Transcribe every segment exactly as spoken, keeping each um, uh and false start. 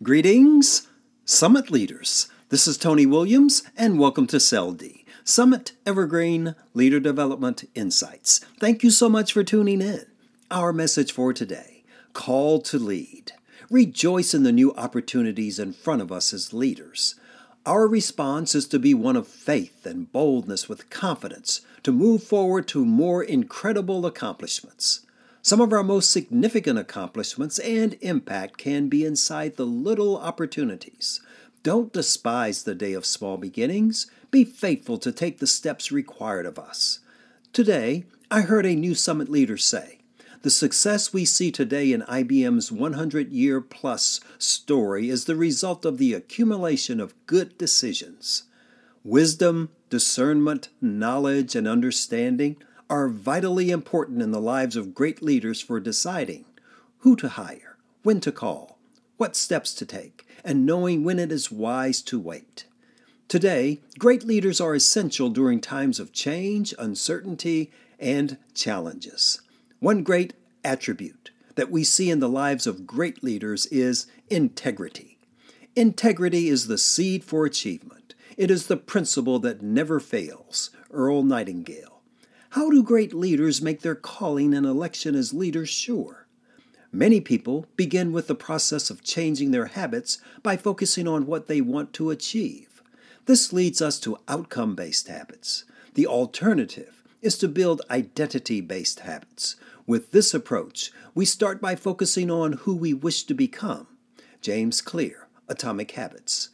Greetings, Summit Leaders. This is Tony Williams, and welcome to C E L D, Summit Evergreen Leader Development Insights. Thank you so much for tuning in. Our message for today, Call to Lead. Rejoice in the new opportunities in front of us as leaders. Our response is to be one of faith and boldness with confidence to move forward to more incredible accomplishments. Some of our most significant accomplishments and impact can be inside the little opportunities. Don't despise the day of small beginnings. Be faithful to take the steps required of us. Today, I heard a new Summit leader say, the success we see today in I B M's one hundred year plus story is the result of the accumulation of good decisions. Wisdom, discernment, knowledge, and understanding are vitally important in the lives of great leaders for deciding who to hire, when to call, what steps to take, and knowing when it is wise to wait. Today, great leaders are essential during times of change, uncertainty, and challenges. One great attribute that we see in the lives of great leaders is integrity. Integrity is the seed for achievement. It is the principle that never fails. Earl Nightingale. How do great leaders make their calling and election as leaders sure? Many people begin with the process of changing their habits by focusing on what they want to achieve. This leads us to outcome-based habits. The alternative is to build identity-based habits. With this approach, we start by focusing on who we wish to become. James Clear, Atomic Habits.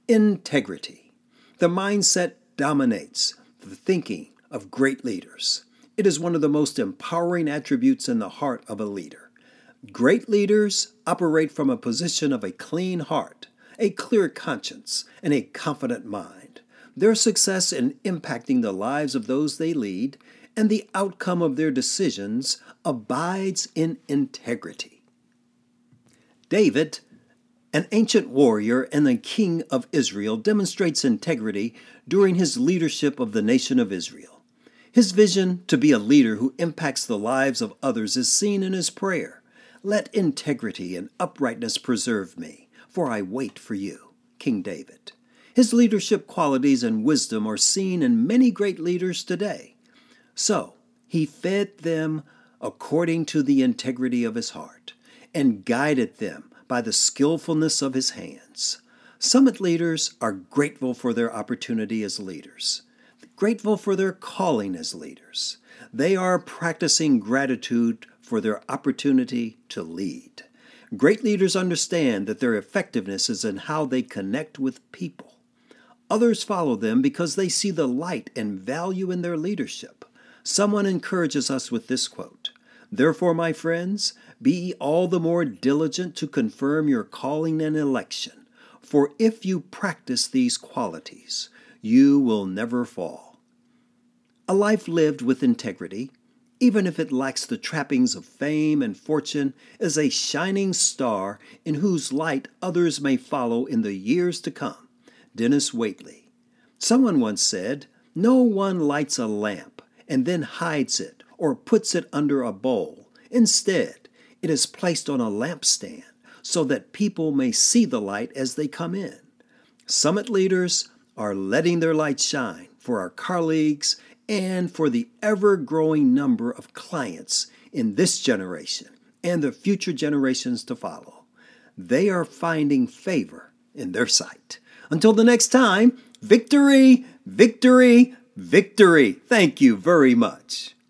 Integrity. The mindset dominates the thinking of great leaders. It is one of the most empowering attributes in the heart of a leader. Great leaders operate from a position of a clean heart, a clear conscience, and a confident mind. Their success in impacting the lives of those they lead and the outcome of their decisions abides in integrity. David, an ancient warrior and the king of Israel, demonstrates integrity during his leadership of the nation of Israel. His vision to be a leader who impacts the lives of others is seen in his prayer. Let integrity and uprightness preserve me, for I wait for you, King David. His leadership qualities and wisdom are seen in many great leaders today. So, he fed them according to the integrity of his heart and guided them by the skillfulness of his hands. Summit leaders are grateful for their opportunity as leaders. Grateful for their calling as leaders. They are practicing gratitude for their opportunity to lead. Great leaders understand that their effectiveness is in how they connect with people. Others follow them because they see the light and value in their leadership. Someone encourages us with this quote, "Therefore, my friends, be all the more diligent to confirm your calling and election, for if you practice these qualities, you will never fall." A life lived with integrity, even if it lacks the trappings of fame and fortune, is a shining star in whose light others may follow in the years to come. Dennis Waitley. Someone once said, "No one lights a lamp and then hides it or puts it under a bowl. Instead, it is placed on a lampstand so that people may see the light as they come in." Summit leaders are letting their light shine for our colleagues and for the ever-growing number of clients in this generation and the future generations to follow. They are finding favor in their sight. Until the next time, victory, victory, victory. Thank you very much.